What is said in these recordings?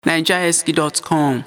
NigerEsky.com.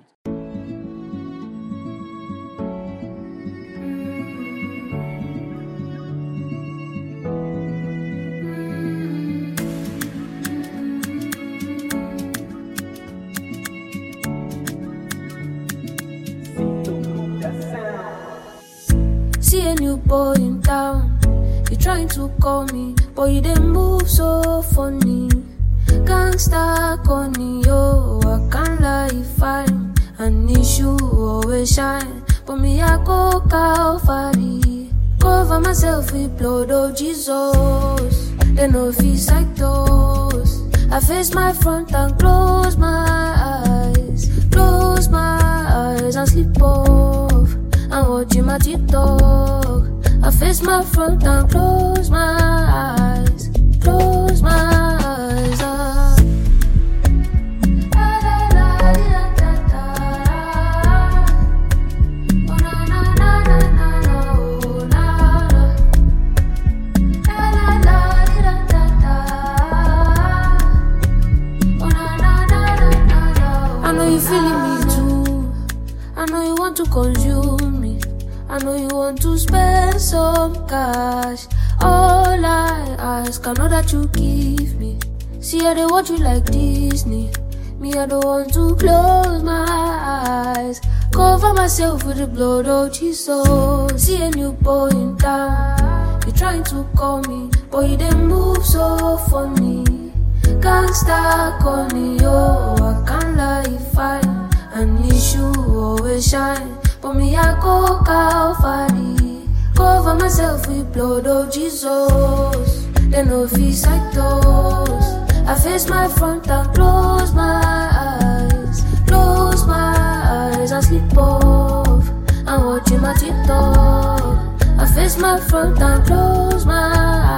See a new boy in town, he trying to call me, but you didn't move so funny. Gangsta corny, yo, I can't lie, fine. An issue always shine, but me I go Calvary. Cover myself with blood, oh Jesus. They no feel like those. I face my front and close my eyes and sleep off. I'm watching my TikTok. I face my front and close my eyes, close my eyes. I know you feeling me too. I know you want to consume me. I know you want to spend some cash. All I ask, I know that you give me. See, I don't want you like Disney. Me, I don't want to close my eyes. Cover myself with the blood of Jesus. See a new boy in town, you trying to call me, but you didn't move so funny. Gangsta corny, yo, I can't lie, fine. An issue always shine, but me I go Calvary. Cover myself with blood of Jesus. They no feel like those. I face my front and close my eyes and sleep off. I'm watching my TikTok. I face my front and close my